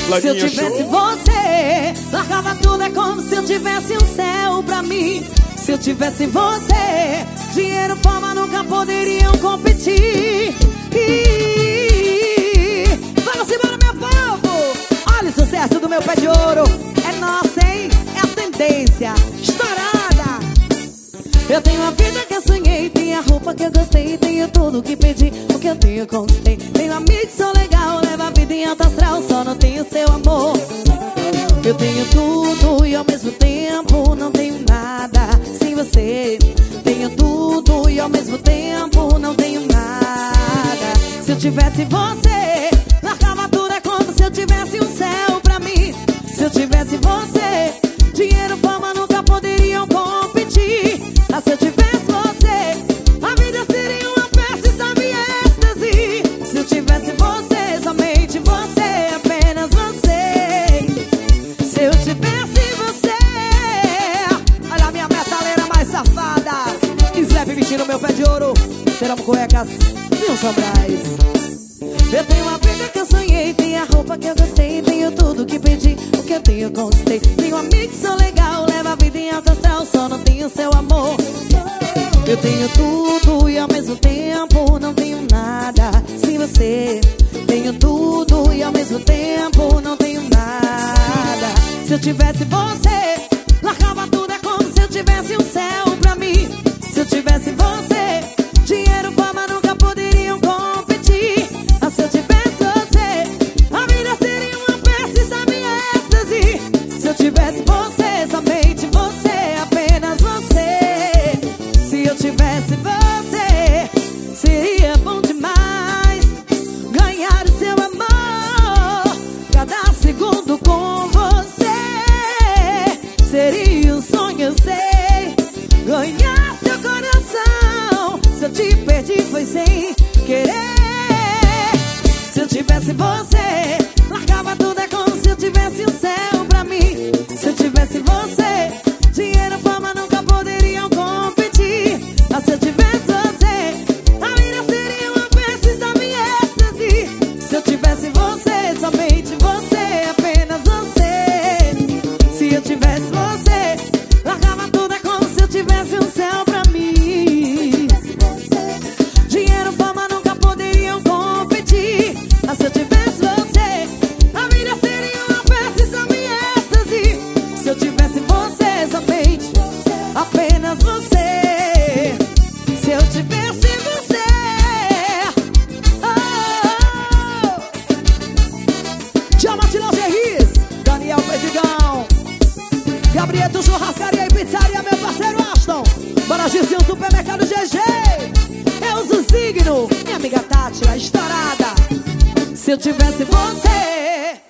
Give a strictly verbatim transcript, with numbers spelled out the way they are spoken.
Se eu tivesse você, largava tudo, é como se eu tivesse um céu pra mim. Se eu tivesse você, dinheiro, fama nunca poderiam competir. Vamos embora, meu povo! Olha o sucesso do meu pé de ouro. É nossa, hein? É a tendência estourada. Eu tenho a vida que eu sonhei, tenho a roupa que eu gostei, tenho tudo que pedi, o que eu tenho eu conquistei. Tenho amigos que são legal, levo a vida em alto astral, só não tenho seu amor. Eu tenho tudo e ao mesmo tempo não tenho nada sem você. Tenho tudo e ao mesmo tempo não tenho nada. Se eu tivesse você, largava tudo, é como se eu tivesse um céu pra mim. Se eu tivesse você, dinheiro, fama nunca poderiam competir. Ah, se eu tivesse você, a vida seria uma festa, estava em êxtase. Se eu tivesse você, somente você, apenas você. Se eu tivesse você, olha a minha metaleira mais safada. Slap vestindo meu pé de ouro, serão cuecas e um Sobrais. Eu tenho a vida que eu sonhei, tenho a roupa que eu gostei, tenho tudo que pedi, o que eu tenho eu conquistei. Tenho amigos que são legal, levo a vida em alto astral, só não tenho seu amor. Eu tenho tudo e ao mesmo tempo não tenho nada sem você. Tenho tudo e ao mesmo tempo não tenho nada. Se eu tivesse você, largava tudo, é como se eu tivesse um céu pra mim. Se eu tivesse você, dinheiro, fama nunca poderiam competir. Ah, se eu tivesse você, a vida seria uma festa, estava em êxtase. Se eu tivesse você, somente você, apenas você. Se eu tivesse você, seria bom demais ganhar o seu amor. Cada segundo com você seria um sonho, eu sei. Ganhar seu coração, se eu te perdi foi sem querer. Se eu tivesse você, largava tudo, é como se eu tivesse um céu pra mim. Se eu tivesse você, dinheiro, fama nunca poderiam competir. Ah, se eu tivesse você, a vida seria uma festa, estava em êxtase. Se eu tivesse você, somente você, apenas você. Se eu tivesse você, largava tudo, é como se eu tivesse um céu pra mim. Dinheiro, fama nunca poderiam competir. Ah, se eu tivesse você, a vida seria uma festa, estava em êxtase. Se eu tivesse você, somente, apenas você. Se eu tivesse você, oh, oh. Diamante Lingeries, Daniel Pedigão, Gabrieto Churrascaria e Pizzaria, meu parceiro Aston, Baragizinho, Supermercado G G, eu uso o signo, minha amiga Tati, a estourada. Se eu tivesse você,